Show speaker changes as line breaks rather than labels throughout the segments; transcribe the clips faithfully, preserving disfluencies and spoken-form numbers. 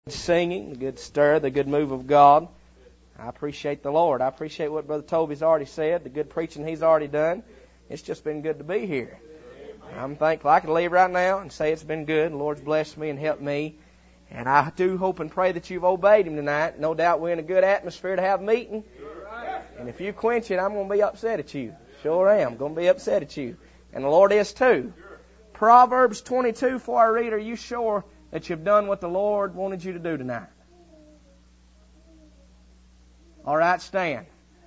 Singing, the good stir, the good move of God. I appreciate the Lord. I appreciate what Brother Toby's already said, the good preaching he's already done. It's just been good to be here. I'm thankful. I can leave right now and say it's been good. The Lord's blessed me and helped me. And I do hope and pray that you've obeyed Him tonight. No doubt we're in a good atmosphere to have a meeting. And if you quench it, I'm going to be upset at you. Sure am. I'm going to be upset at you. And the Lord is too. Proverbs twenty-two, before I read, are you sure that you've done what the Lord wanted you to do tonight? All right, stand.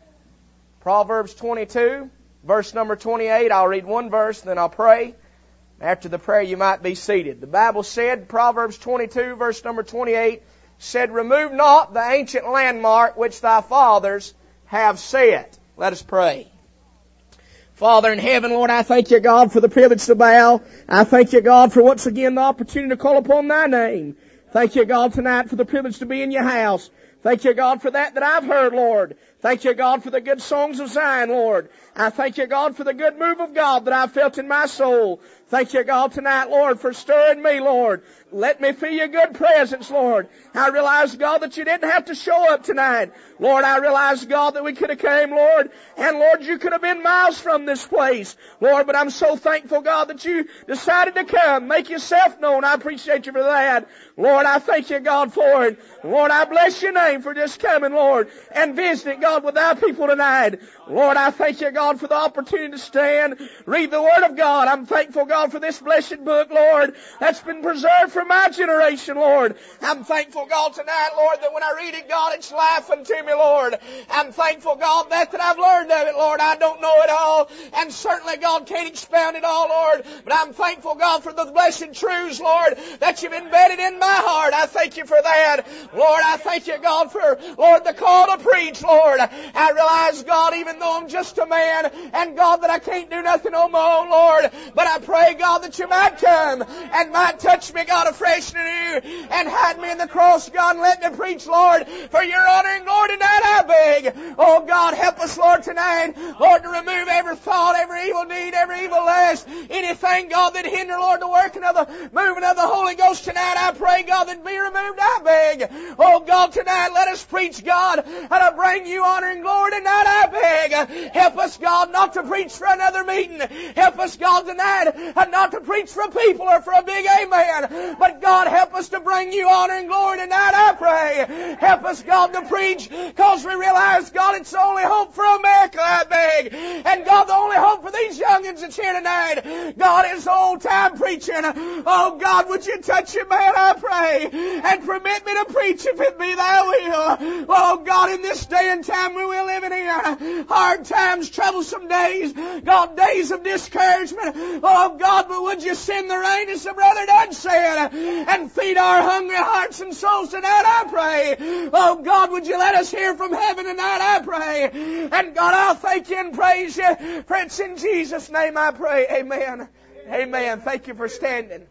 Proverbs twenty-two, verse number twenty-eight. I'll read one verse, then I'll pray. After the prayer, you might be seated. The Bible said, Proverbs twenty-two, verse number twenty-eight, said, "Remove not the ancient landmark which thy fathers have set." Let us pray. Father in heaven, Lord, I thank you, God, for the privilege to bow. I thank you, God, for once again the opportunity to call upon thy name. Thank you, God, tonight for the privilege to be in your house. Thank you, God, for that that I've heard, Lord. Thank you, God, for the good songs of Zion, Lord. I thank you, God, for the good move of God that I've felt in my soul. Thank you, God, tonight, Lord, for stirring me, Lord. Let me feel your good presence, Lord. I realize, God, that you didn't have to show up tonight. Lord, I realize, God, that we could have came, Lord, and Lord, you could have been miles from this place. Lord, but I'm so thankful, God, that you decided to come. Make yourself known. I appreciate you for that. Lord, I thank you, God, for it. Lord, I bless your name for just coming, Lord, and visiting, God, with our people tonight. Lord, I thank you, God, for the opportunity to stand, read the Word of God. I'm thankful, God, for this blessed book, Lord, that's been preserved for my generation, Lord. I'm thankful, God, tonight, Lord, that when I read it, God, it's life unto me, Lord. I'm thankful, God, that, that I've learned of it, Lord. I don't know it all, and certainly, God, can't expound it all, Lord, but I'm thankful, God, for the blessed truths, Lord, that you've embedded in my heart. I thank you for that. Lord, I thank you, God, for, Lord, the call to preach, Lord. I realize, God, even though I'm just a man, and God, that I can't do nothing on my own, Lord, but I pray, God, that you might come and might touch me, God, afresh and anew, and hide me in the cross, God, and let me preach, Lord, for your honor and glory tonight, I beg. Oh, God, help us, Lord, tonight, Lord, to remove every thought, every evil deed, every evil lust, anything, God, that hinder, Lord, the working of the moving of the Holy Ghost tonight, I pray, God, that be removed, I beg. Oh, God, tonight, let us preach, God, and I bring you honor and glory tonight, I beg. Help us, God, not to preach for another meeting. Help us, God, tonight, and not to preach for people or for a big amen. But, God, help us to bring you honor and glory tonight, I pray. Help us, God, to preach, because we realize, God, it's the only hope for America, I beg. And, God, the only hope for these youngins that's here tonight, God, is old-time preaching. Oh, God, would you touch your man, I pray, and permit me to preach if it be thy will. Oh, God, in this day and time we will live in here, hard times, troublesome days, God, days of discouragement. Oh, God, but would you send the rain, as the brother done said, and feed our hungry hearts and souls tonight, I pray. Oh, God, would you let us hear from heaven tonight, I pray. And, God, I'll thank you and praise you, for it's in Jesus' name I pray. Amen. Amen. Thank you for standing.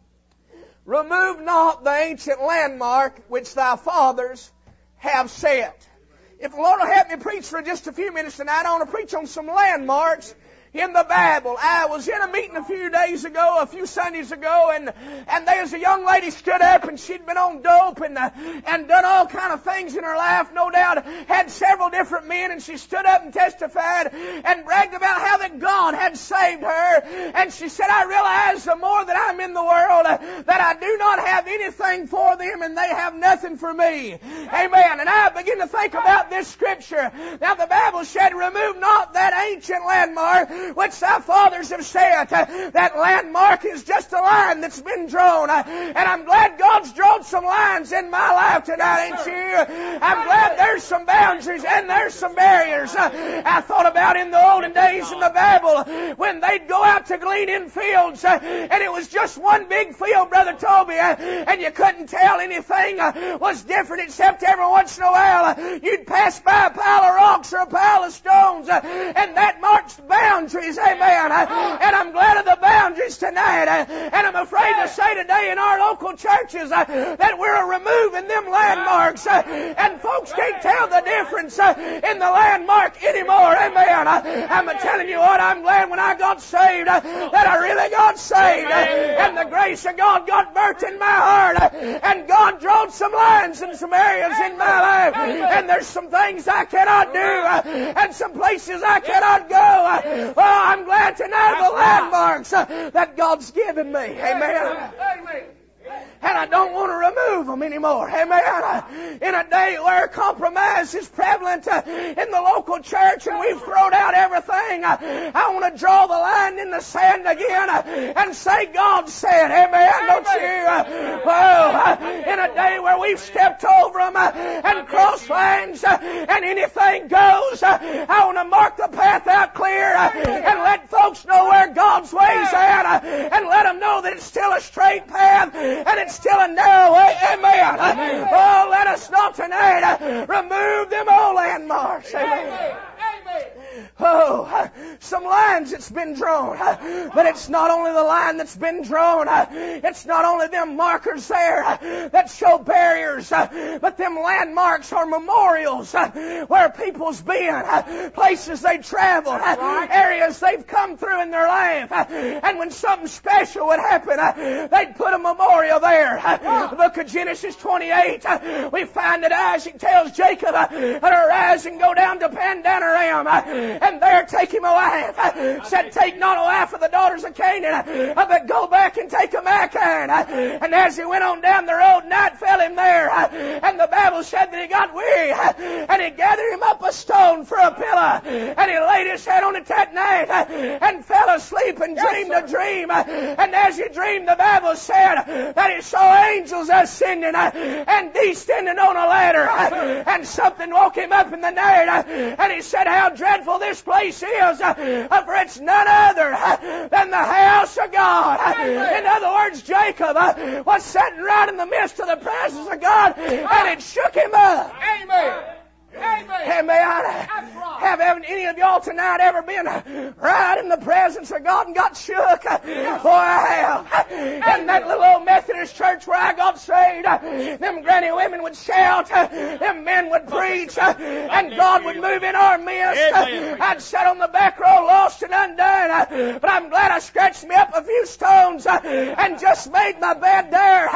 Remove not the ancient landmark which thy fathers have set. If the Lord will help me preach for just a few minutes tonight, I want to preach on some landmarks in the Bible. I was in a meeting a few days ago, a few Sundays ago, and and there was a young lady stood up, and she'd been on dope and uh, and done all kind of things in her life, no doubt had several different men, and she stood up and testified and bragged about how that God had saved her. And she said, I realize the more that I'm in the world, uh, that I do not have anything for them, and they have nothing for me. Amen. And I begin to think about this scripture. Now the Bible said, remove not that ancient landmark which thy fathers have set. That landmark is just a line that's been drawn. And I'm glad God's drawn some lines in my life tonight, ain't you? I'm glad there's some boundaries and there's some barriers. I thought about in the olden days in the Bible when they'd go out to glean in fields, and it was just one big field, Brother Toby, and you couldn't tell anything was different except every once in a while you'd pass by a pile of rocks or a pile of stones, and that marks the boundaries. Amen. And I'm glad of the boundaries tonight. And I'm afraid to say today in our local churches that we're a are removing them landmarks, and folks can't tell the difference in the landmark anymore. Amen. I'm telling you what, I'm glad when I got saved that I really got saved, and the grace of God got birthed in my heart, and God drew some lines in some areas in my life, and there's some things I cannot do, and some places I cannot go. Oh, I'm glad to know the landmarks that God's given me. Amen. And I don't want to remove them anymore. Amen. In a day where compromise is prevalent in the local church and we've thrown out everything, I want to draw the line in the sand again and say God said. Amen. Don't you? Oh, in a day where we've stepped over them and crossed lines and anything goes, I want to mark the path out clear and let folks know where God's ways at, and let them know that it's still a straight path and it's still a narrow way. Amen. Amen. Oh, let us not tonight remove them old landmarks. Amen. Amen. Oh, some lines that's been drawn. But it's not only the line that's been drawn. It's not only them markers there that show barriers, but them landmarks are memorials where people's been, places they traveled, areas they've come through in their life. And when something special would happen, they'd put a memorial there. The book of Genesis twenty-eight, we find that Isaac tells Jacob to arise and go down to Padan-aram, and there take him a wife. Said, take not a wife of the daughters of Canaan, but go back and take a Maacah. And as he went on down the road, night fell him there, and the Bible said that he got weary, and he gathered him up a stone for a pillow, and he laid his head on it that night, and fell asleep and dreamed a dream. And as he dreamed, the Bible said that he saw angels ascending and descending on a ladder, and something woke him up in the night, and he said, how dreadful this place is, for it's none other than the house of God. In other words, Jacob was sitting right in the midst of the presence of God, and it shook him up. Amen. Amen. Amen. Have any of y'all tonight ever been right in the presence of God and got shook? Oh, I have. In that little old Methodist church where I got saved, them granny women would shout, them men would preach, and God would move in our midst. I'd sat on the back row lost and undone, but I'm glad I scratched me up a few stones and just made my bed there.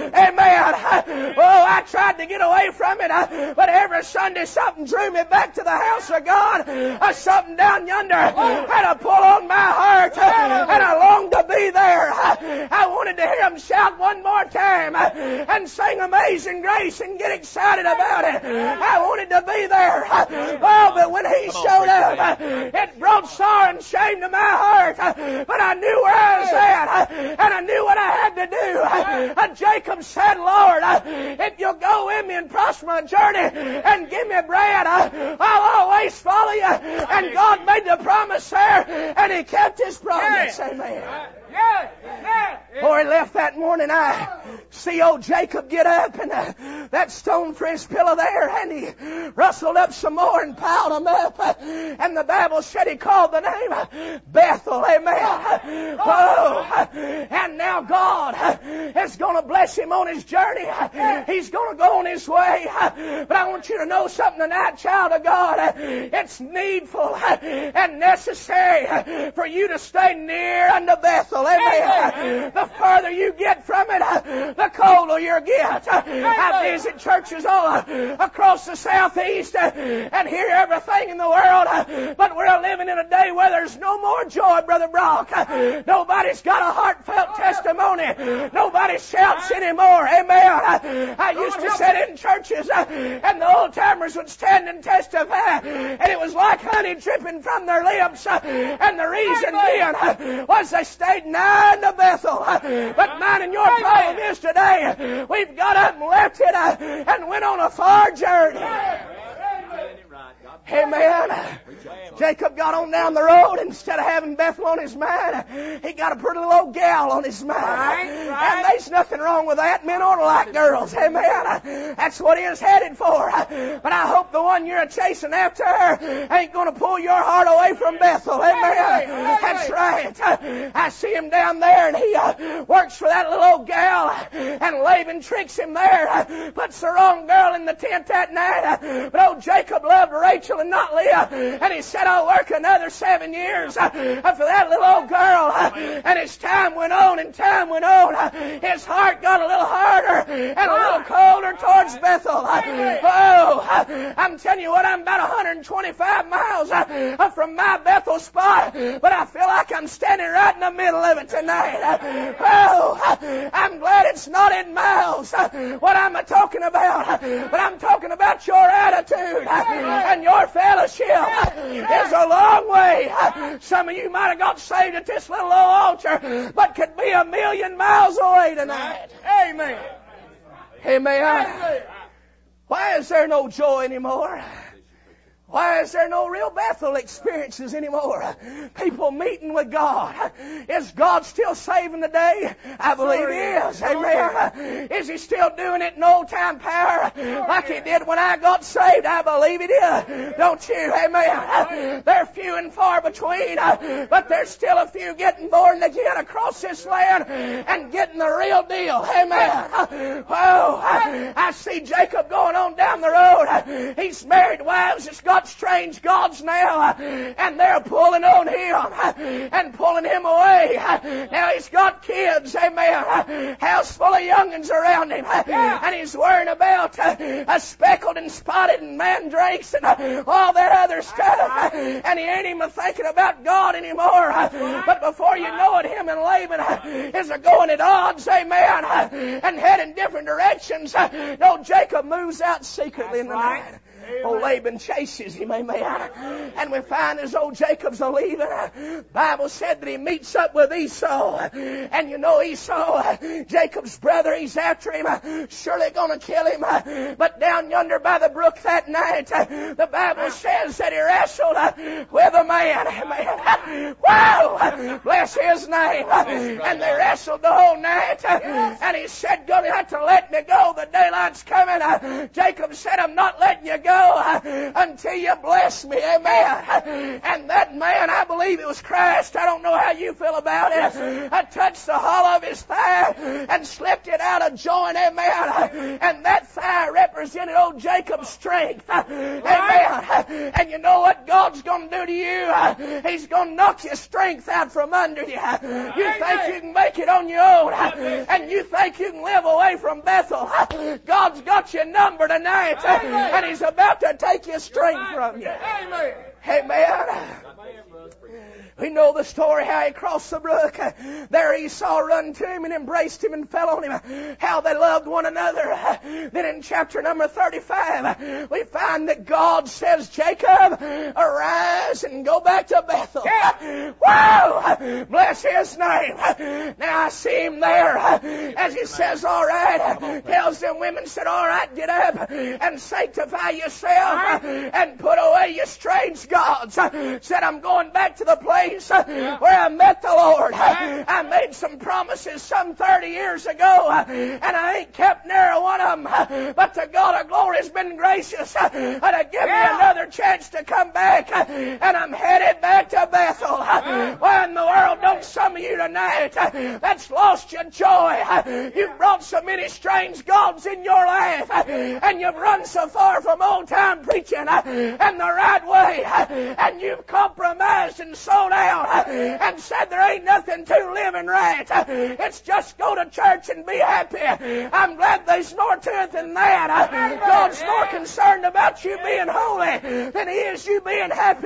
Amen. Oh, I tried to get away from it, but every Sunday something drew me back to the house of God. Uh, something down yonder had a pull on my heart, uh, and I longed to be there. Uh, I wanted to hear him shout one more time uh, and sing Amazing Grace and get excited about it. I wanted to be there. Uh, oh, but when he showed up, uh, it brought sorrow and shame to my heart. Uh, but I knew where I was at, uh, and I knew what I had to do. Uh, uh, Jacob said, Lord, uh, if you'll go with me and prosper my journey and give me bread, uh, I'll always follow you. And God made the promise there, and He kept His promise. Amen. Before he left that morning, I see old Jacob get up and uh, that stone for his pillow there, and he rustled up some more and piled them up. Uh, and the Bible said he called the name uh, Bethel. Amen. Oh, uh, and now God uh, is going to bless him on his journey. Uh, he's going to go on his way. Uh, but I want you to know something tonight, child of God. Uh, it's needful uh, and necessary uh, for you to stay near unto Bethel. Amen. The further you get from it, the colder you get. I visit churches all across the southeast and hear everything in the world, but we're living in a day where there's no more joy, Brother Brock. Nobody's got a heartfelt testimony. Nobody shouts anymore. Amen. I used to sit in churches and the old timers would stand and testify, and it was like honey dripping from their lips, and the reason being was they stayed nigh to Bethel. But mine and your problem is today, we've got up and left it and went on a far journey. Amen. Jacob got on down the road. Instead of having Bethel on his mind, he got a pretty little old gal on his mind. Right, right. And there's nothing wrong with that. Men ought to like girls. Amen. That's what he is headed for. But I hope the one you're chasing after ain't going to pull your heart away from Bethel. Amen. That's right. I see him down there, and he uh, works for that little old gal, and Laban tricks him there, puts the wrong girl in the tent that night. But old Jacob loved Rachel and not Leah, and he said, I'll work another seven years uh, for that little old girl. Uh, and as time went on and time went on, uh, his heart got a little harder and a little colder towards Bethel. Uh, oh, uh, I'm telling you what, I'm about one hundred twenty-five miles uh, from my Bethel spot, but I feel like I'm standing right in the middle of it tonight. Uh, oh, uh, I'm glad it's not in miles uh, what I'm talking about, uh, but I'm talking about your attitude uh, and your fellowship. Uh, is a long way. Some of you might have got saved at this little old altar, but could be a million miles away tonight. Amen. Amen. Why is there no joy anymore? Why is there no real Bethel experiences anymore? People meeting with God. Is God still saving the day? I believe He is. Amen. Is He still doing it in old time power like He did when I got saved? I believe He did. Don't you? Amen. They're few and far between, but there's still a few getting born again across this land and getting the real deal. Amen. Oh, I see Jacob going on down the road. He's married wives that's got strange gods now, and they're pulling on him and pulling him away. Now he's got kids, amen, house full of young'uns around him, and he's worrying about a speckled and spotted and mandrakes and all that other stuff, and he ain't even thinking about God anymore. But before you know it, him and Laban is going at odds, amen, and heading different directions. No, Jacob moves out secretly in the night. Old Laban chases him, amen. And we find as old Jacob's a leaving. The Bible said that he meets up with Esau. And you know Esau, Jacob's brother, he's after him. Surely going to kill him. But down yonder by the brook that night, the Bible says that he wrestled with a man. Amen. Wow! Bless his name. And they wrestled the whole night. And he said, going to have to let me go. The daylight's coming. Jacob said, I'm not letting you go until you bless me. Amen. And that man, I believe it was Christ. I don't know how you feel about it. I touched the hollow of his thigh and slipped it out of joint. Amen. And that thigh represented old Jacob's strength. Amen. And you know what God's going to do to you? He's going to knock your strength out from under you. You think you can make it on your own, and you think you can live away from Bethel. God's got your number tonight, and He's about to take your strength from you. Amen. Amen. We know the story how he crossed the brook. There Esau run to him and embraced him and fell on him. How they loved one another. Then in chapter number thirty-five, we find that God says, Jacob, arise and go back to Bethel. Yeah. Wow! Bless His name. Now I see him there. As he says, all right, tells them women, said, all right, get up and sanctify yourself and put away your strange gods. Said, I'm going back to the place where I met the Lord. I made some promises some thirty years ago, and I ain't kept near one of them. But the God of glory has been gracious to give me another chance to come back, and I'm headed back to Bethel. Why in the world don't some of you tonight that's lost your joy? You've brought so many strange gods in your life, and you've run so far from old time preaching and the right way, and you've compromised and sold out and said there ain't nothing to living right. It's just go to church and be happy. I'm glad there's more to it than that. God's more concerned about you being holy than He is you being happy.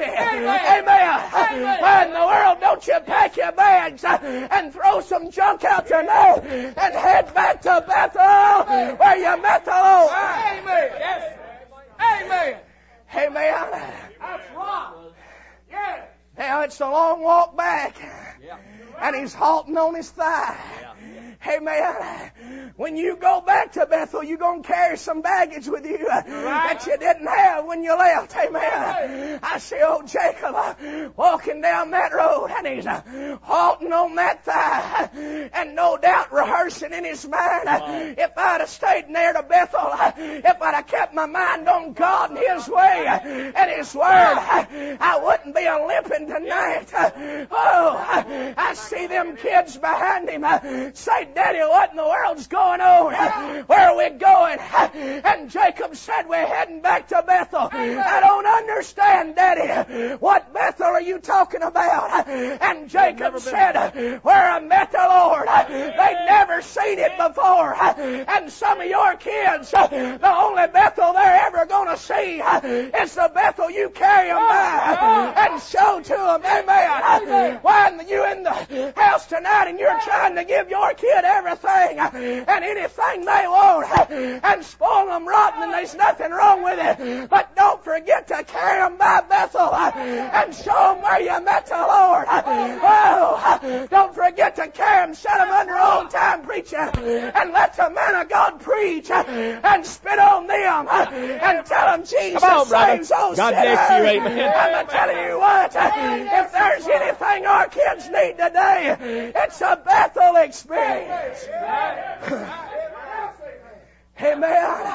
Amen. Why in the world don't you pack your bags and throw some junk out your nose and head back to Bethel where you met the Lord? Amen. Yes. Amen. Amen. That's right. Yeah. Now it's a long walk back, yeah. And he's halting on his thigh. Yeah. Amen. when you go back to Bethel, you're going to carry some baggage with you that you didn't have when you left. Amen. I see old Jacob uh, walking down that road, and he's uh, halting on that thigh, and no doubt rehearsing in his mind, uh, if I'd have stayed near to Bethel, uh, if I'd have kept my mind on God and His way uh, and His Word, uh, I wouldn't be a limping tonight. Uh, oh, uh, I see them kids behind him uh, say, Daddy, what in the world's going on? Uh, where are we going? Uh, and Jacob said, we're heading back to Bethel. I don't understand, Daddy. What Bethel are you talking about? And Jacob said, where I met the Lord. They'd never seen it before. And some of your kids, the only Bethel they're ever going to see is the Bethel you carry them by and show to them. Amen. When you in the house tonight and you're trying to give your kid everything and anything they want and spoil them rotten, and there's nothing wrong with it. But don't forget to carry them by Bethel and show them where you met the Lord. Oh, don't forget to carry them, set them under old time preaching, and let the man of God preach and spit on them and tell them Jesus
Come on,
saves those
God
sinners.
bless you, amen.
I'm telling you what, if there's anything our kids need today, it's a Bethel experience. Amen.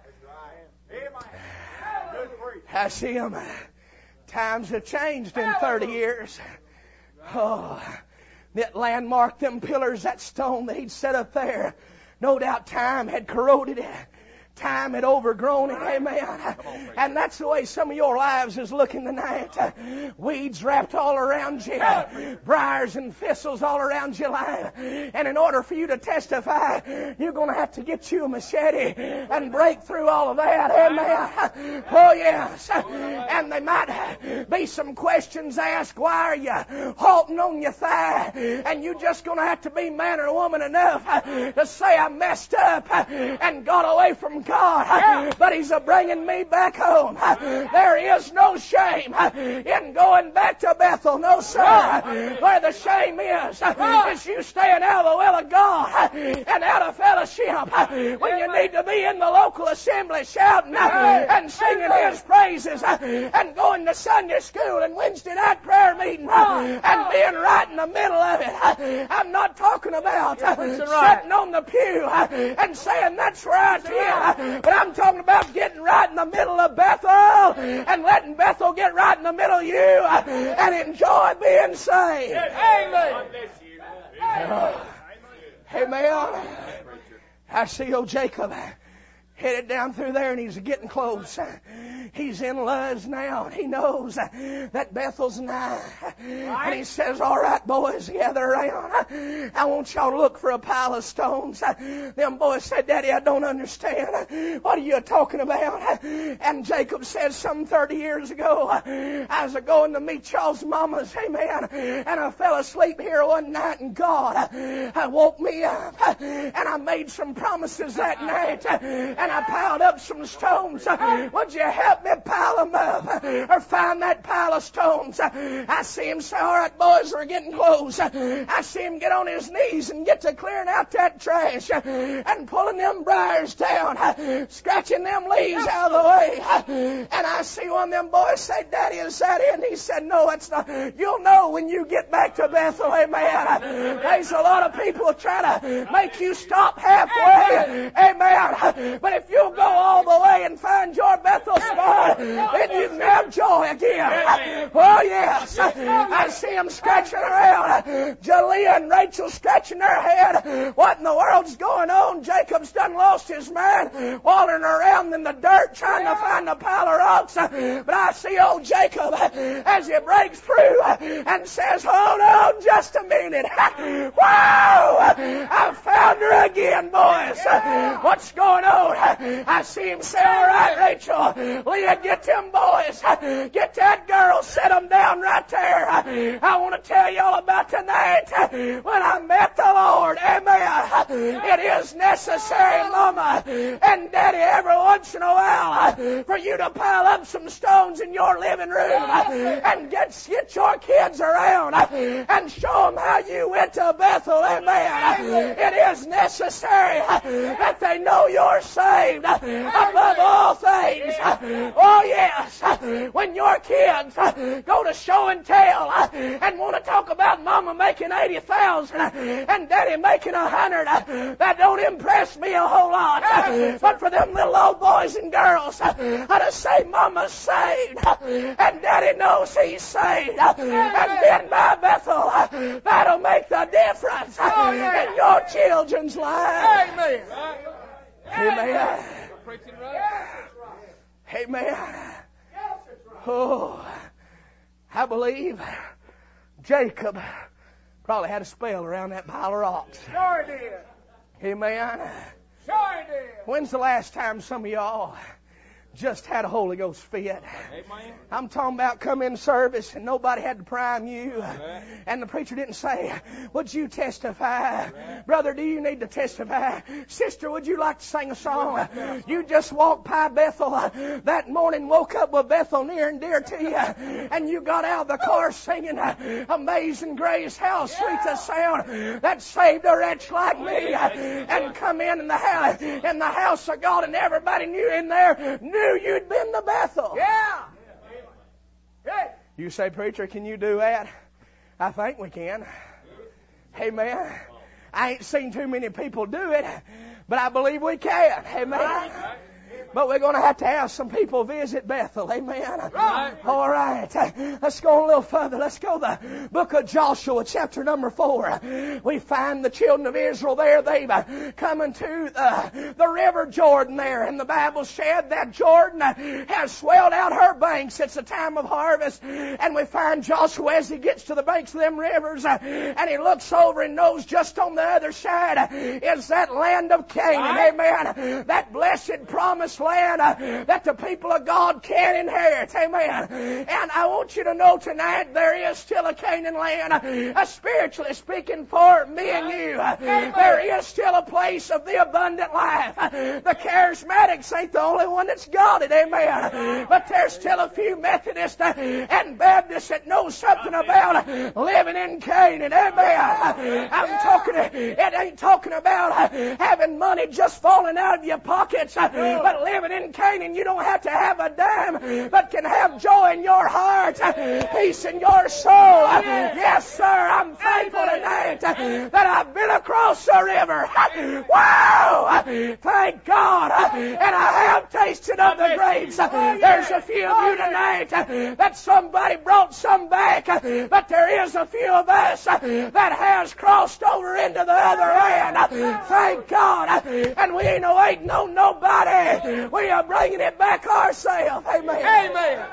I see them. Times have changed in thirty years. Oh, that landmark, them pillars, that stone that he'd set up there, no doubt time had corroded it. Time had overgrown it, amen. And that's the way some of your lives is looking tonight. Weeds wrapped all around you, briars and thistles all around your life. And in order for you to testify, you're going to have to get you a machete and break through all of that, amen. Oh yes. And there might be some questions asked. Why are you halting on your thigh? And you're just going to have to be man or woman enough to say, I messed up and got away from God, but He's a bringing me back home. There is no shame in going back to Bethel. No, sir. Where the shame is, is you staying out of the will of God and out of fellowship when you need to be in the local assembly shouting and singing His praises and going to Sunday school and Wednesday night prayer meeting and being right in the middle of it. I'm not talking about sitting on the pew and saying that's where I fit. But I'm talking about getting right in the middle of Bethel and letting Bethel get right in the middle of you and enjoy being saved. Amen. Oh, amen. I see old Jacob headed down through there, and he's getting close. He's in Luz now. He knows that Bethel's nigh. And he says, all right, boys, gather around. I want y'all to look for a pile of stones. Them boys said, Daddy, I don't understand. What are you talking about? And Jacob said, some thirty years ago, I was going to meet y'all's mamas, amen, and I fell asleep here one night, and God woke me up, and I made some promises that night, and I piled up some stones. Would you help me pile them up or find that pile of stones? I see him say, all right, boys, we're getting close. I see him get on his knees and get to clearing out that trash and pulling them briars down, scratching them leaves out of the way. And I see one of them boys say, Daddy, is that it? And he said, no, it's not. You'll know when you get back to Bethel, amen. There's a lot of people trying to make you stop halfway, amen. But if you'll go all the way and find your Bethel spot, then you can have joy again. Oh, yes. I see them scratching around. Jalea and Rachel scratching their head. What in the world's going on? Jacob's done lost his mind, wandering around in the dirt trying to find a pile of rocks. But I see old Jacob as he breaks through and says, hold on just a minute. Wow! I found her again, boys. What's going on? I see him say, all right, Rachel, Leah, get them boys. Get that girl, set them down right there. I want to tell you all about tonight when I met the Lord. Amen. It is necessary, Mama and Daddy, every one once in a while for you to pile up some stones in your living room and get, get your kids around and show them how you went to Bethel. Amen. It is necessary that they know you're saved above all things. Oh yes, when your kids go to show and tell and want to talk about Mama making eighty thousand and Daddy making a hundred, that don't impress me a whole lot. But for them little old boys and girls to say Mama's saved and Daddy knows he's saved and been by Bethel, that'll make the difference in your children's lives.
Amen.
Amen. Amen. Oh, I believe Jacob probably had a spell around that pile of rocks.
Sure did.
Amen.
Sure did.
When's the last time some of y'all just had a Holy Ghost fit?
Amen.
I'm talking about come in service and nobody had to prime you. Right. And the preacher didn't say, would you testify? Right. Brother, do you need to testify? Sister, would you like to sing a song? Right. You just walked by Bethel that morning, woke up with Bethel near and dear to you, and you got out of the car singing Amazing Grace, how sweet the sound that saved a wretch like me, and come in in the house, in the house of God, and everybody knew in there knew you'd been to Bethel.
Yeah.
You say, preacher, can you do that? I think we can. Amen. I ain't seen too many people do it, but I believe we can. Amen. But we're going to have to have some people visit Bethel. Amen.
Right.
All right. Let's go a little further. Let's go to the book of Joshua, chapter number four. We find the children of Israel there. They've come into the, the river Jordan there. And the Bible said that Jordan has swelled out her banks. It's the time of harvest. And we find Joshua as he gets to the banks of them rivers. And he looks over and knows just on the other side is that land of Canaan. Right. Amen. That blessed promised land uh, that the people of God can inherit. Amen. And I want you to know tonight there is still a Canaan land, uh, spiritually speaking, for me and you. Uh, there is still a place of the abundant life. Uh, the charismatics ain't the only one that's got it. Amen. But there's still a few Methodists uh, and Baptists that know something about uh, living in Canaan. Amen. Uh, I'm talking, it ain't talking about uh, having money just falling out of your pockets, uh, but living in Canaan, you don't have to have a dime, but can have joy in your heart, peace in your soul. Yes, sir, I'm thankful tonight that I've been across the river. Wow! Thank God. And I have tasted of the grapes. There's a few of you tonight that somebody brought some back, but there is a few of us that has crossed over into the other land. Thank God. And we ain't waiting on nobody. We are bringing it back ourselves. Amen.
Amen.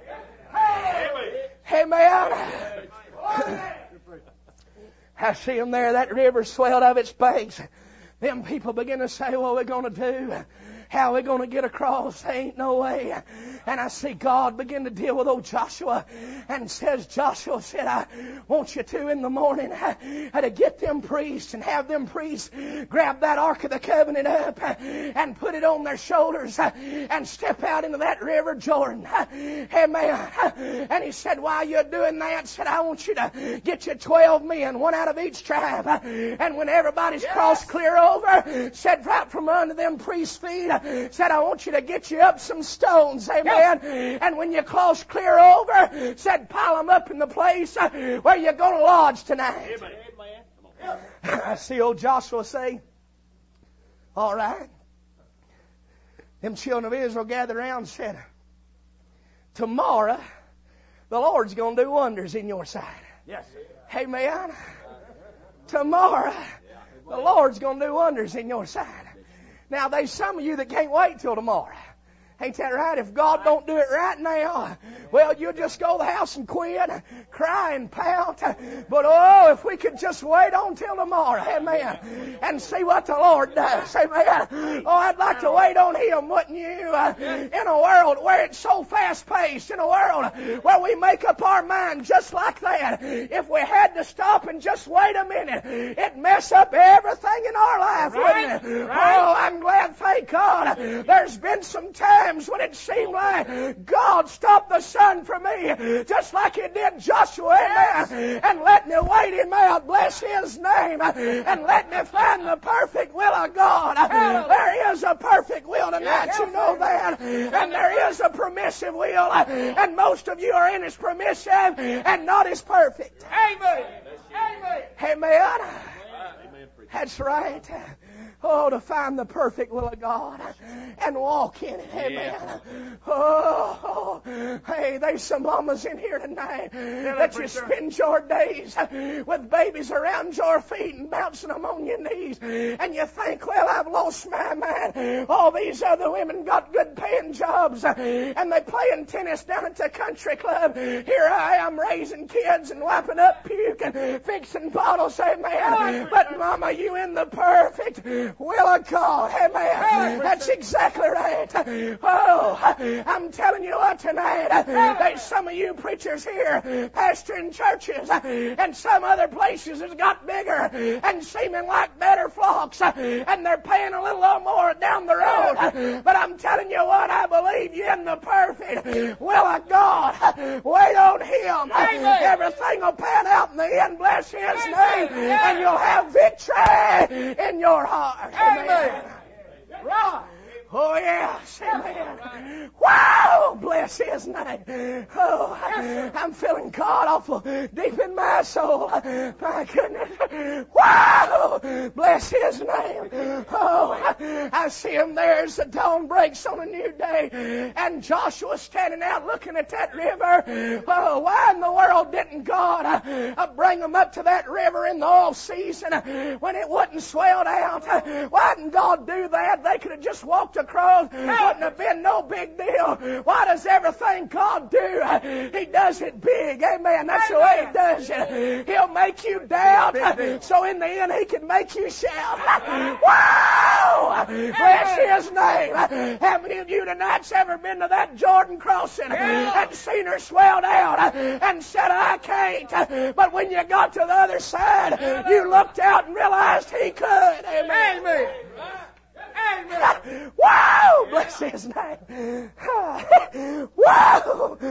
Amen. I see them there. That river swelled of its banks. Them people begin to say, what are we going to do? How are we going to get across? There ain't no way. And I see God begin to deal with old Joshua and says, Joshua said, I want you to in the morning uh, to get them priests and have them priests grab that Ark of the Covenant up uh, and put it on their shoulders uh, and step out into that river Jordan. Uh, amen. And he said, while you're doing that, said, I want you to get you twelve men, one out of each tribe. Uh, and when everybody's yes. crossed clear over, said, right from under them priests' feet, uh, said, I want you to get you up some stones. Amen. Yes. And when you cross clear over, said, pile them up in the place uh, where you're going to lodge tonight. Amen. I see old Joshua say, all right. Them children of Israel gathered around and said, tomorrow the Lord's going to do wonders in your sight.
Yes.
Amen. Tomorrow the Lord's going to do wonders in your sight. Now, there's some of you that can't wait till tomorrow. Ain't that right? If God don't do it right now, well, you'll just go to the house and quit, cry and pout. But oh, if we could just wait on till tomorrow, amen, and see what the Lord does, amen. Oh, I'd like to wait on Him, wouldn't you? Uh, in a world where it's so fast-paced, in a world where we make up our mind just like that, if we had to stop and just wait a minute, it'd mess up everything in our life, wouldn't it?
Right.
Oh, I'm glad, thank God, there's been some times when it seemed like God stopped the sun for me, just like He did Joshua, amen, and let me wait Him out, bless His name, and let me find the perfect will of God. There is a perfect will tonight, you know that, and there is a permissive will, and most of you are in His permissive and not His perfect.
Amen. Amen.
Amen. That's right. Oh, to find the perfect will of God and walk in it. Amen. Oh, hey, there's some mamas in here tonight that you spend your days with babies around your feet and bouncing them on your knees. And you think, well, I've lost my mind. All these other women got good paying jobs and they playing tennis down at the country club. Here I am raising kids and wiping up puke and fixing bottles. Amen. But mama, you in the perfect will of God. Amen. That's exactly right. Oh, I'm telling you what tonight, there's some of you preachers here pastoring churches and some other places has got bigger and seeming like better flocks and they're paying a little more down the road. But I'm telling you what, I believe you in the perfect will of God. Wait on Him. Everything will pan out in the end. Bless His name. And you'll have victory in your heart. Amen. Right. Oh, yes. Amen. Wow! Bless His name. Oh, I'm feeling God awful deep in my soul. My goodness. Wow! Bless His name. Oh, I see Him there as the dawn breaks on a new day. And Joshua standing out looking at that river. Oh, why in the world didn't God uh, bring them up to that river in the off season when it wouldn't swell out? Why didn't God do that? They could have just walked across. It wouldn't have been no big deal. Why does everything God do? He does it big. Amen. That's the way He does it. He'll make you doubt, so in the end He can make you shout. Wow! Bless His name. How many of you tonight's ever been to that Jordan crossing and seen her swelled out and said, I can't? But when you got to the other side, you looked out and realized He could. Amen.
Amen. Amen.
Wow! Bless His name. Wow!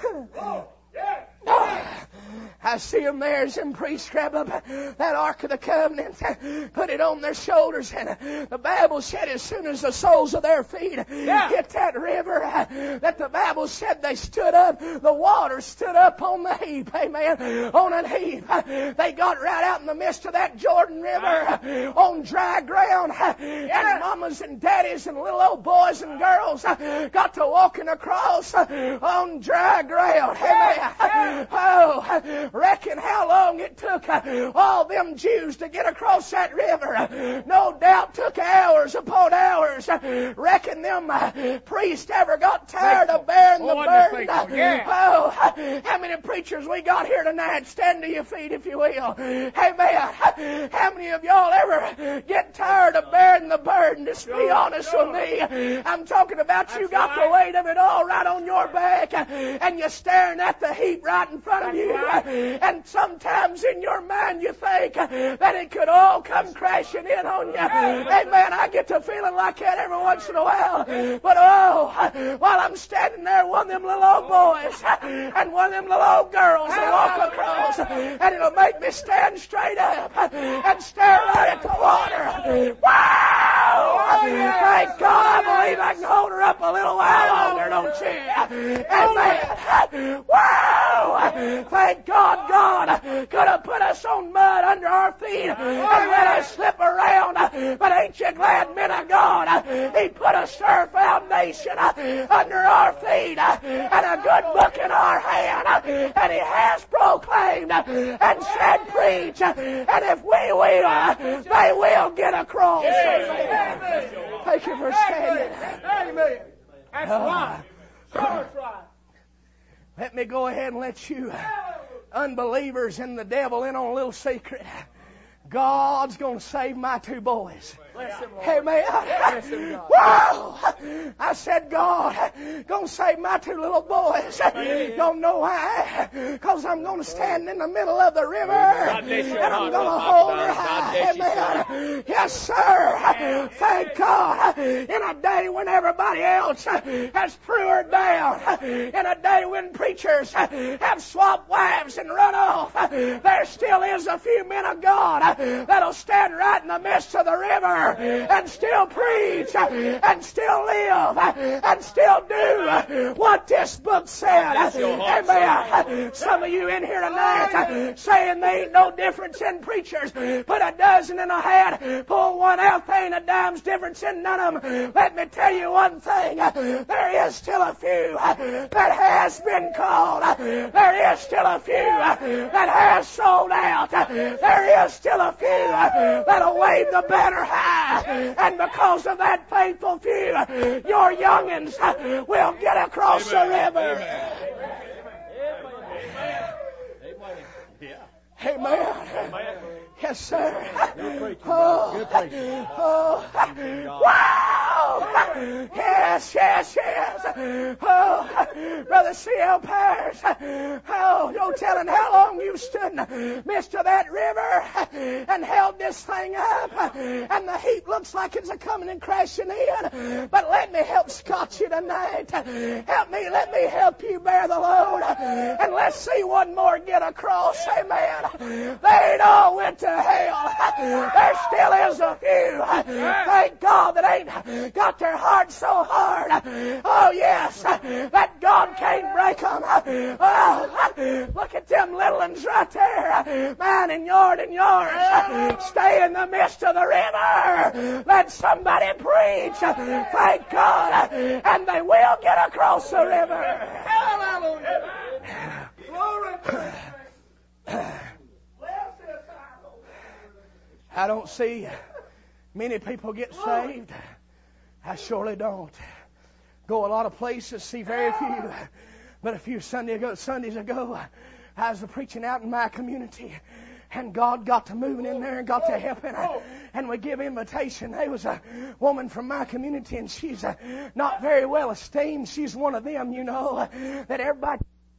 I see them there as them priests grab up that Ark of the Covenant, put it on their shoulders, and the Bible said as soon as the soles of their feet
yeah.
hit that river, that the Bible said they stood up, the water stood up on the heap, amen, on a heap. They got right out in the midst of that Jordan River on dry ground, and mamas and daddies and little old boys and girls got to walking across on dry ground, amen. Oh, reckon how long it took uh, all them Jews to get across that river. No doubt took hours upon hours. Reckon them uh, priests ever got tired of bearing the burden.
Yeah.
Oh, how many preachers we got here tonight? Stand to your feet if you will. Amen. How many of y'all ever get tired of bearing the burden? Just be honest with me. I'm talking about you got the weight of it all right on your back and you're staring at the heap right in front of you. And sometimes in your mind you think that it could all come crashing in on you. Amen. I get to feeling like that every once in a while. But oh, while I'm standing there, one of them little old boys and one of them little old girls will walk across and it'll make me stand straight up and stare right at the water. Wow! Thank God I believe I can hold her up a little while longer, don't you? Amen. Wow! Thank God God could have put us on mud under our feet and let us slip around. But ain't you glad, men of God, He put a sure foundation under our feet and a good book in our hand. And He has proclaimed and said, preach. And if we will, they will get across. Amen. Thank you for standing.
Amen. That's right. That's right.
Let me go ahead and let you unbelievers and the devil in on a little secret. God's going to save my two boys. Amen. Wow! I said, God, going to save my two little boys. Don't know why. Because I'm going to stand in the middle of the river and I'm going to hold her high. Amen. Yes, sir. Thank God. In a day when everybody else has threw her down, in a day when preachers have swapped wives and run off, there still is a few men of God that'll stand right in the midst of the river and still preach and still live and still do what this book said. Amen. Some of you in here tonight saying there ain't no difference in preachers. Put a dozen in a hat, pull one out, there ain't a dime's difference in none of them. Let me tell you one thing. There is still a few that has been called. There is still a few that has sold out. There is still a few that'll wave the banner high. And because of that faithful few, your youngins will get across the river. Amen. Yes, sir. Oh, oh, wow! Yes, yes, yes. Oh, Brother C L Pears. Oh, no telling how long you stood in the midst of that river and held this thing up. And the heat looks like it's a coming and crashing in. But let me help scotch you tonight. Help me, let me help you bear the load. And let's see one more get across. Amen. They ain't all went to hell. There still is a few, thank God, that ain't got their heart so hard. Oh, yes, that God can't break them. Oh, look at them little ones right there. Mine and yours and yours. Stay in the midst of the river. Let somebody preach. Thank God. And they will get across the river.
Hallelujah. Glory to
I don't see many people get saved. I surely don't. Go a lot of places, see very few. But a few Sunday ago, Sundays ago, I was preaching out in my community. And God got to moving in there and got to helping. And we give invitation. There was a woman from my community, and she's not very well esteemed. She's one of them, you know, that everybody...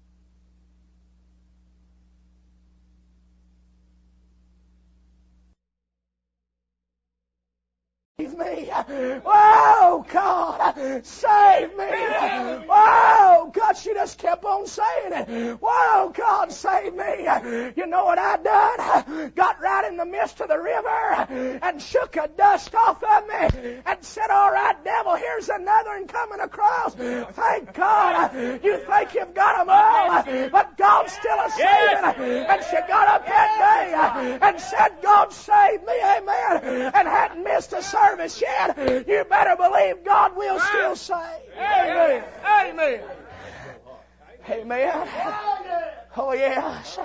Save me. Oh, God, save me. Oh, God, she just kept on saying it. Whoa, God, save me. You know what I done? Got right in the midst of the river and shook the dust off of me and said, all right, devil, here's another one coming across. Thank God. You think you've got them all, but God's still a saving. And she got up that day and said, God, save me, amen, and hadn't missed a service yet. You better believe God will still save.
Amen. Amen.
Amen. Oh, yes.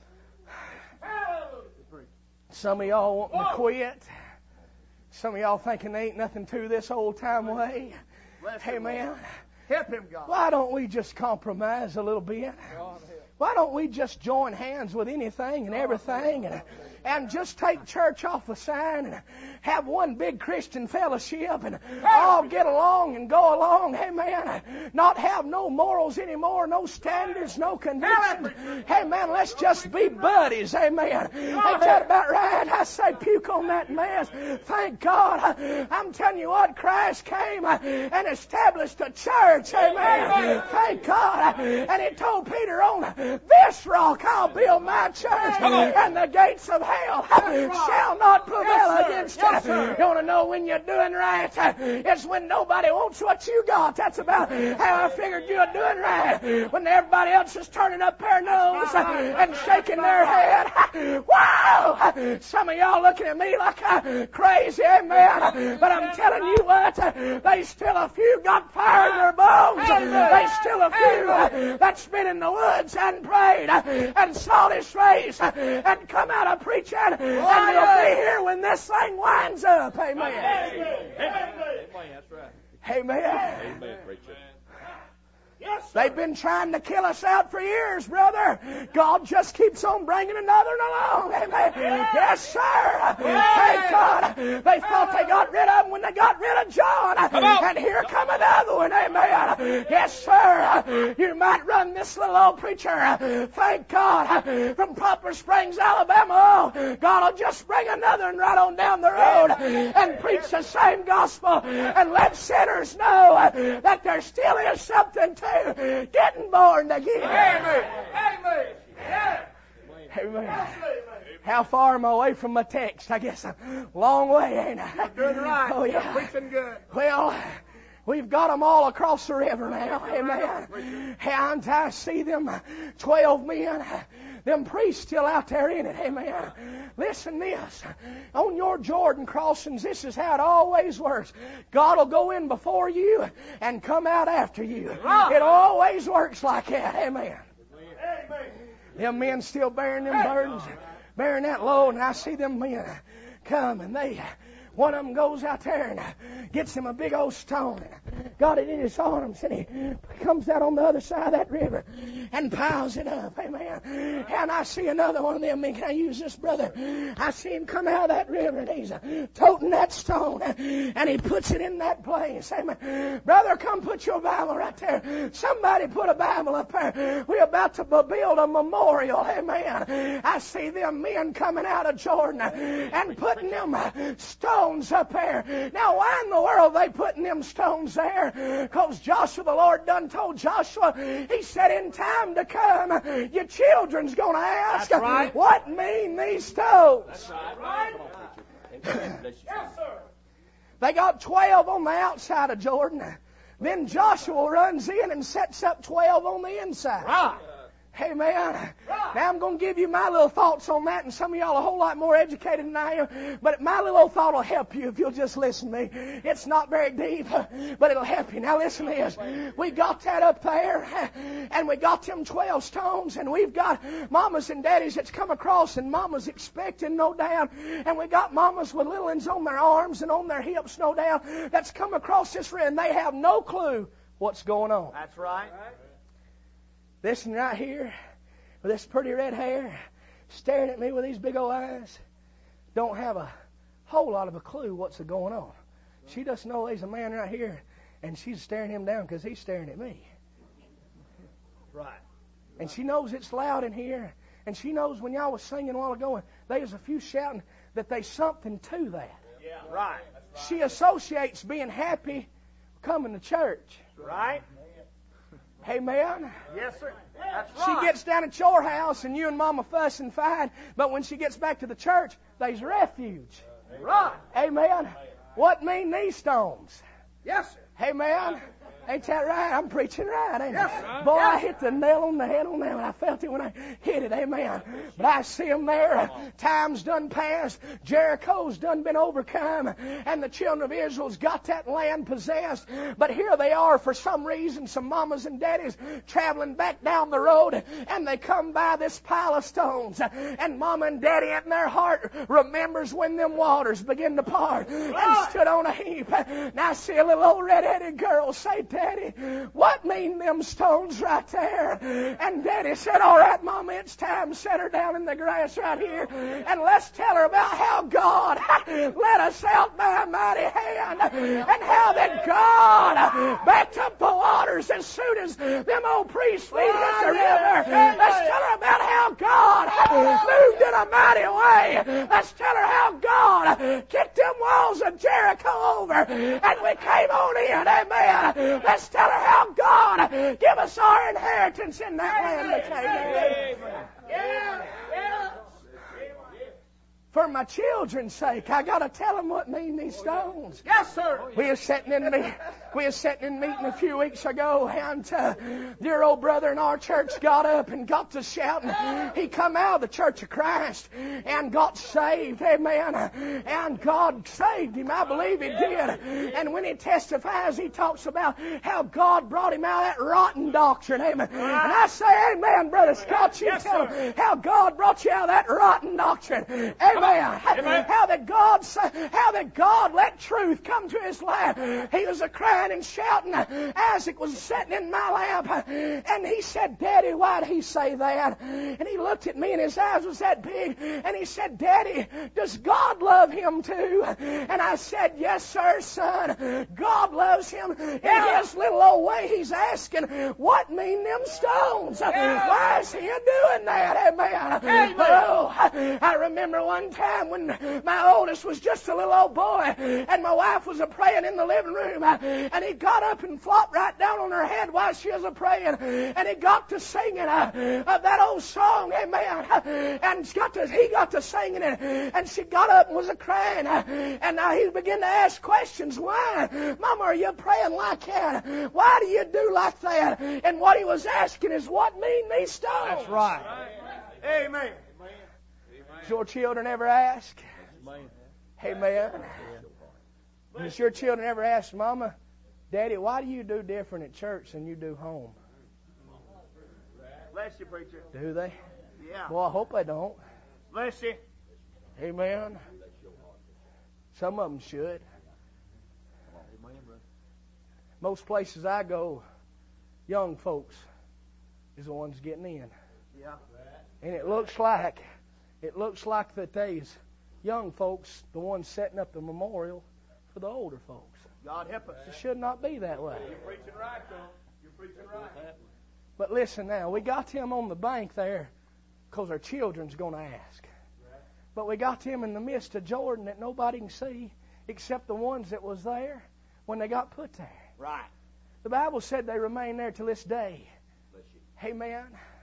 Some of y'all wanting to quit. Some of y'all thinking there ain't nothing to this old time way. Amen.
Help him, God.
Why don't we just compromise a little bit? Why don't we just join hands with anything and everything and, and just take church off the sign and have one big Christian fellowship and all get along and go along? Hey, man, not have no morals anymore, no standards, no convictions. Hey, man, let's just be buddies. Amen. Ain't that about right? I say puke on that mess. Thank God. I'm telling you what, Christ came and established a church. Amen. Thank God. And He told Peter, on this rock I'll build my church, and the gates of hell shall not prevail against it. You want to know when you're doing right? It's when nobody wants what you got. That's about how I figured you were doing right. When everybody else is turning up their nose and shaking their head. Wow! Some of y'all looking at me like I'm crazy, amen. But I'm telling you what, there's still a few got fire in their bones. There's still a few that's been in the woods and prayed and sought His face and come out of preaching, and you'll be here when this thing winds up. Amen.
Amen. That's right.
Amen.
Amen, preacher.
Yes, sir.
They've been trying to kill us out for years, brother. God just keeps on bringing another along. Amen. Yes, sir. Thank God. They thought they got rid of him when they got rid of John. And here come another one. Amen. Yes, sir. You might run this little old preacher. Thank God. From Poplar Springs, Alabama. Oh, God will just bring another one right on down the road and preach the same gospel and let sinners know that there still is something to getting born again.
Amen. Amen. Yeah.
Amen. How far am I away from my text? I guess a long way, ain't I?
Doing right.
Oh, yeah.
Preaching good.
Well, we've got them all across the river now. Amen. And I see them twelve men, them priests still out there in it. Amen. Listen this. On your Jordan crossings, this is how it always works. God will go in before you and come out after you. It always works like that. Amen.
Amen.
Them men still bearing them burdens, bearing that load, and I see them men come, and they, one of them goes out there and gets him a big old stone, and got it in his arms, and he comes out on the other side of that river and piles it up. Amen. And I see another one of them men. Can I use this, brother? I see him come out of that river, and he's toting that stone, and he puts it in that place. Amen. Brother, come put your Bible right there. Somebody put a Bible up there. We're about to build a memorial. Amen. I see them men coming out of Jordan and putting them stones up there. Now, why in the world are they putting them stones there? Because Joshua, the Lord done told Joshua, he said, in time to come, your children's going to ask,
That's right.
what mean these stones?
That's right.
Yes, sir.
They got twelve on the outside of Jordan. Then Joshua runs in and sets up twelve on the inside.
Right.
Amen. Now I'm going to give you my little thoughts on that, and some of y'all are a whole lot more educated than I am. But my little thought will help you if you'll just listen to me. It's not very deep, but it'll help you. Now listen to this. We got that up there, and we got them twelve stones, and we've got mamas and daddies that's come across, and mamas expecting, no doubt. And we got mamas with little ones on their arms and on their hips, no doubt, that's come across this ring, and they have no clue what's going on.
That's right.
This one right here, with this pretty red hair, staring at me with these big old eyes, don't have a whole lot of a clue what's going on. She doesn't know there's a man right here, and she's staring him down because he's staring at me.
Right.
And she knows it's loud in here, and she knows when y'all was singing a while ago, there's a few shouting that there's something to that.
Yeah. Right.
She associates being happy coming to church.
Right.
Amen.
Yes, sir. That's
She
right.
gets down at your house and you and Mama fuss and fight, but when she gets back to the church, there's refuge.
Right.
Amen. What mean these stones?
Yes, sir.
Amen. Ain't that right? I'm preaching right, ain't
Yes,
I?
sir.
Boy, I
Yes.
hit the nail on the head on that one. I felt it when I hit it. Amen. But I see them there. Time's done passed. Jericho's done been overcome. And the children of Israel's got that land possessed. But here they are, for some reason, some mamas and daddies traveling back down the road. And they come by this pile of stones. And mama and daddy in their heart remembers when them waters begin to part. And stood on a heap. Now I see a little old red-headed girl say, Daddy, what mean them stones right there? And Daddy said, all right, Mama, it's time. Set her down in the grass right here. And let's tell her about how God led us out by a mighty hand. And how that God backed up the waters as soon as them old priests feet hit the river. Let's tell her about how God moved in a mighty way. Let's tell her how God kicked them walls of Jericho over. And we came on in. Amen. Let's tell her how God give us our inheritance in that land of Canaan.
Yeah. Yeah.
For my children's sake, I got to tell them what mean these stones.
Yes, sir.
We were sitting in me, we were sitting in meeting a few weeks ago, and uh, dear old brother in our church got up and got to shouting. He come out of the Church of Christ and got saved, amen. And God saved him, I believe He did. And when he testifies, he talks about how God brought him out of that rotten doctrine, amen. And I say, amen, Brother Scott, you
Yes,
tell
sir.
him how God brought you out of that rotten doctrine, amen. Amen. Amen. How that God, how that God let truth come to his lap. He was a crying and shouting. Isaac was sitting in my lap, and he said, Daddy, why'd he say that? And he looked at me, and his eyes was that big, and he said, Daddy, does God love him too? And I said, yes, sir, son. God loves him. In his little old way, he's asking, what mean them stones? Why is he doing that? Amen. Amen. Oh, I remember one time when my oldest was just a little old boy, and my wife was a praying in the living room, and he got up and flopped right down on her head while she was a praying, and he got to singing uh, uh, that old song, amen, and got to, he got to singing it, and she got up and was a crying, and now he began to ask questions. Why, Mama, are you praying like that? Why do you do like that? And what he was asking is, what mean these stones?
That's right. Amen.
Does your children ever ask? Amen. Does your children ever ask, Mama, Daddy, why do you do different at church than you do home?
Bless you, preacher.
Do they?
Yeah.
Well, I hope they don't.
Bless you.
Amen. Some of them should. Most places I go, young folks is the ones getting in.
Yeah.
And it looks like, it looks like that they's young folks, the ones setting up the memorial for the older folks.
God help us.
It should not be that way.
You're preaching right, though. You're preaching right.
But listen now, we got them on the bank there because our children's going to ask. But we got them in the midst of Jordan that nobody can see except the ones that was there when they got put there.
Right.
The Bible said they remain there to this day. Amen.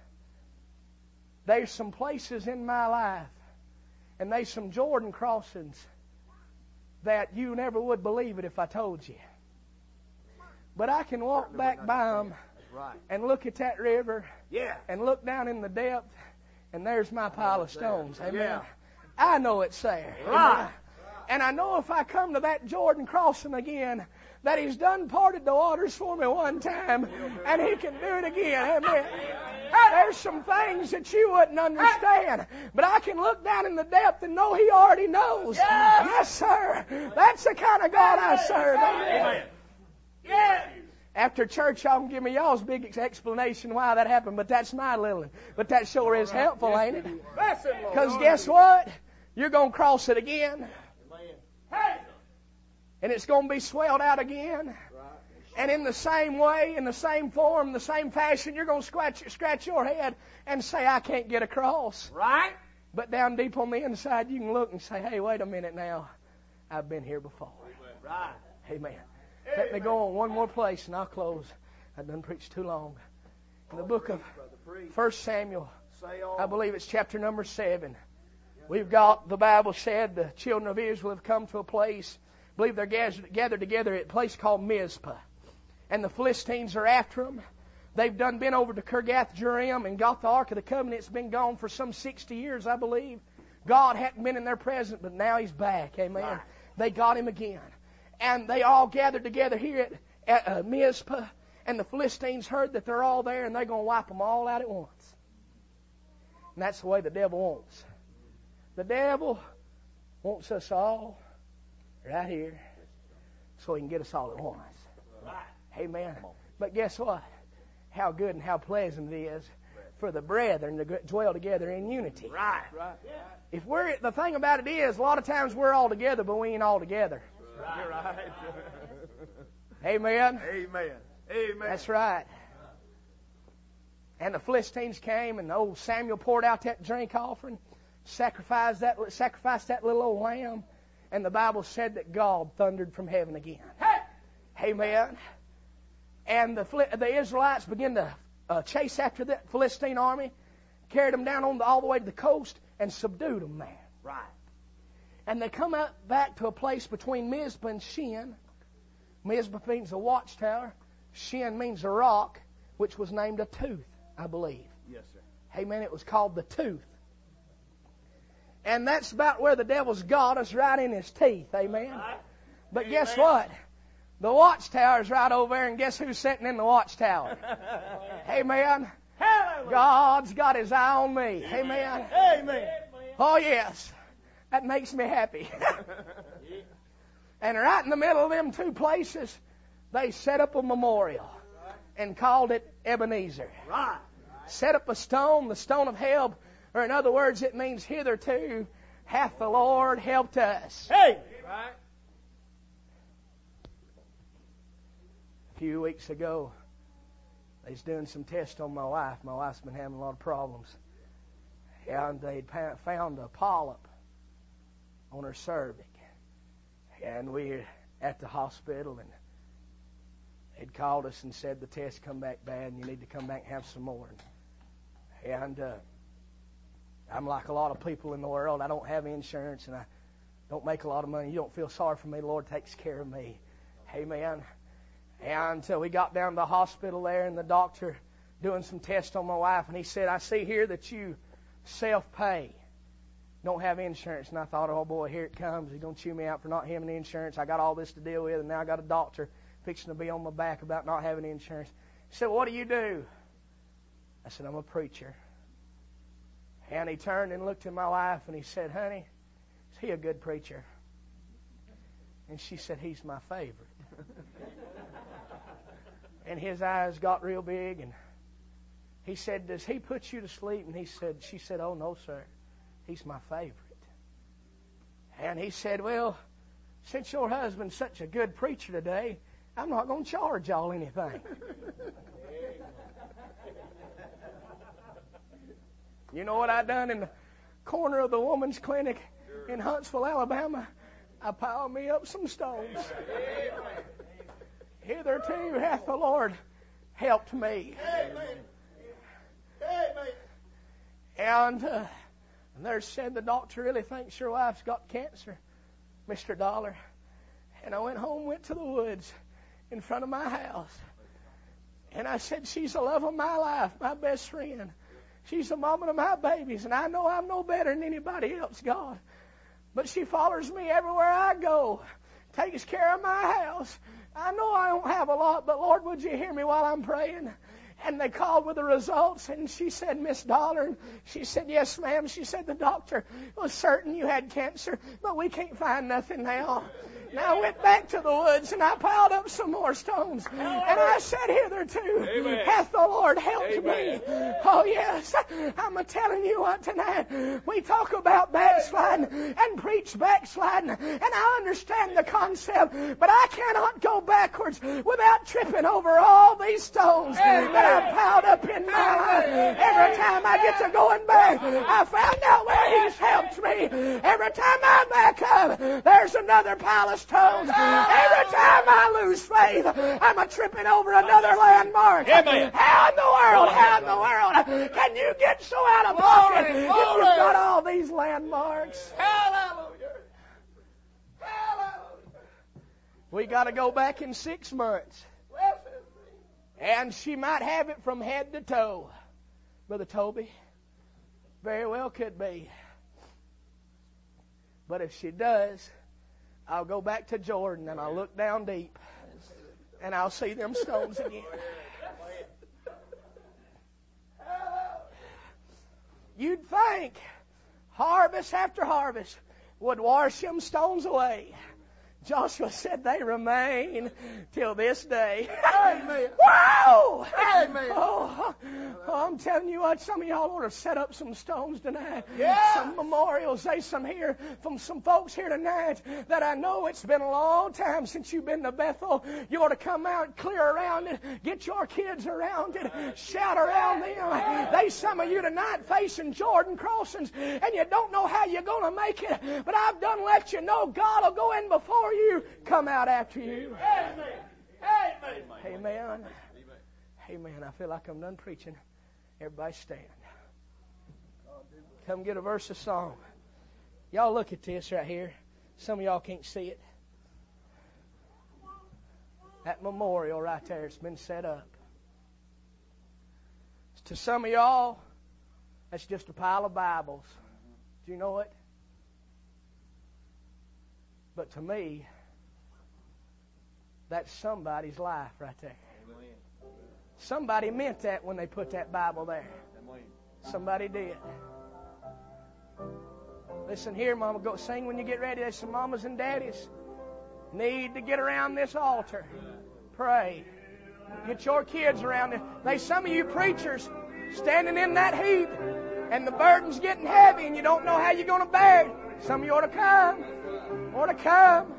There's some places in my life, and there's some Jordan crossings that you never would believe it if I told you. But I can walk back by them
right.
and look at that river
yeah.
and look down in the depth, and there's my pile of stones. Amen.
Yeah.
I know it's there.
Right.
Amen. And I know if I come to that Jordan crossing again, that He's done parted the waters for me one time, and He can do it again. Amen. There's some things that you wouldn't understand, but I can look down in the depth and know He already knows.
Yes,
yes sir. That's the kind of God I serve. Amen.
Yes.
After church, y'all can give me y'all's big explanation why that happened, but that's my little one. But that sure is helpful, yes, ain't it? Because guess what? You're going to cross it again.
Hey.
And it's going to be swelled out again. And in the same way, in the same form, the same fashion, you're going to scratch, scratch your head and say, I can't get across.
Right.
But down deep on the inside, you can look and say, hey, wait a minute now. I've been here before.
Right.
Amen. Let me go on one more place and I'll close. I've done preached too long. In the book of First Samuel, I believe it's chapter number seven. We've got, the Bible said, the children of Israel have come to a place, I believe they're gathered, gathered together at a place called Mizpah. And the Philistines are after them. They've done been over to Kirgath-Jearim and got the Ark of the Covenant. It's been gone for some sixty years, I believe. God hadn't been in their presence, but now He's back. Amen. Right. They got Him again. And they all gathered together here at, at uh, Mizpah. And the Philistines heard that they're all there, and they're going to wipe them all out at once. And that's the way the devil wants. The devil wants us all right here so he can get us all at once. Amen. But guess what? How good and how pleasant it is for the brethren to dwell together in unity.
Right. Right.
If we're, the thing about it is, a lot of times we're all together, but we ain't all together.
Right. You're right.
Amen.
Amen. Amen.
That's right. And the Philistines came, and old Samuel poured out that drink offering, sacrificed that, sacrificed that little old lamb, and the Bible said that God thundered from heaven again. Hey! Amen. And the the Israelites began to uh, chase after the Philistine army, carried them down on the, all the way to the coast, and subdued them there.
Right.
And they come out back to a place between Mizpah and Shin. Mizpah means a watchtower. Shin means a rock, which was named a tooth, I believe.
Yes, sir.
Amen. It was called the tooth. And that's about where the devil's got us, right in his teeth. Amen. Right. But Amen. Guess what? The watchtower's right over there, and guess who's sitting in the watchtower? Amen. Hallelujah. God's got His eye on me. Amen.
Amen.
Oh, yes. That makes me happy. And right in the middle of them two places, they set up a memorial and called it Ebenezer.
Right.
Set up a stone, the stone of help, or in other words, it means hitherto hath the Lord helped us.
Hey. Right.
A few weeks ago, they was doing some tests on my wife. My wife's been having a lot of problems. And they'd found a polyp on her cervix. And we were at the hospital, and they'd called us and said the test come back bad and you need to come back and have some more. And uh, I'm like a lot of people in the world. I don't have insurance, and I don't make a lot of money. You don't feel sorry for me. The Lord takes care of me. Amen. And so we got down to the hospital there, and the doctor doing some tests on my wife, and he said, I see here that you self-pay. Don't have insurance. And I thought, oh boy, here it comes. He's going to chew me out for not having insurance. I got all this to deal with, and now I got a doctor fixing to be on my back about not having insurance. He said, what do you do? I said, I'm a preacher. And he turned and looked at my wife, and he said, honey, is he a good preacher? And she said, he's my favorite. And his eyes got real big, and he said, does he put you to sleep? And he said, she said, oh, no, sir. He's my favorite. And he said, well, since your husband's such a good preacher today, I'm not going to charge y'all anything. You know what I done in the corner of the woman's clinic in Huntsville, Alabama? I piled me up some stones. Hitherto hath the Lord helped me.
Amen. Amen.
And, uh, and there said the doctor really thinks your wife's got cancer, Mister Dollar. And I went home, went to the woods in front of my house. And I said, she's the love of my life, my best friend. She's the mama of my babies. And I know I'm no better than anybody else, God. But she follows me everywhere I go, takes care of my house. I know I don't have a lot, but Lord, would you hear me while I'm praying? And they called with the results, and she said, Miss Dollar, and she said, yes, ma'am. She said, the doctor was certain you had cancer, but we can't find nothing now. Now I went back to the woods, and I piled up some more stones. And I said, hitherto
Amen.
hath the Lord helped
Amen.
me. Oh, yes. I'm telling you what, tonight, we talk about backsliding and preach backsliding, and I understand the concept, but I cannot go backwards without tripping over all these stones
Amen.
that I've piled up in my life. Every time I get to going back, I found out where He's helped me. Every time I back up, there's another pile of stones. Every time I lose faith, I'm a tripping over another landmark.
Amen.
How in the world, how in the world can you get so out of pocket if you've got all these landmarks?
Hallelujah. Hallelujah.
We got to go back in six months. And she might have it from head to toe. Brother Toby, very well could be. But if she does, I'll go back to Jordan and I'll look down deep and I'll see them stones again. You'd think harvest after harvest would wash them stones away. Joshua said they remain till this day.
Amen.
Wow!
Amen.
Oh, oh, I'm telling you what, some of y'all ought to set up some stones tonight.
Yeah.
Some memorials. There's some here from some folks here tonight that I know it's been a long time since you've been to Bethel. You ought to come out, clear around it, get your kids around it, shout around them. There's some of you tonight facing Jordan crossings, and you don't know how you're going to make it. But I've done let you know God will go in before you, come out after you.
Amen. Amen.
Amen. Amen. I feel like I'm done preaching. Everybody stand. Come get a verse of song. Y'all look at this right here. Some of y'all can't see it. That memorial right there, it's been set up. To some of y'all, that's just a pile of Bibles. Do you know it? But to me, that's somebody's life right there. Somebody meant that when they put that Bible there. Somebody did. Listen here, Mama. Go sing when you get ready. There's some mamas and daddies need to get around this altar. Pray. Get your kids around it. There's some of you preachers standing in that heat, and the burden's getting heavy, and you don't know how you're going to bear it. Some of you ought to come. Ought to come.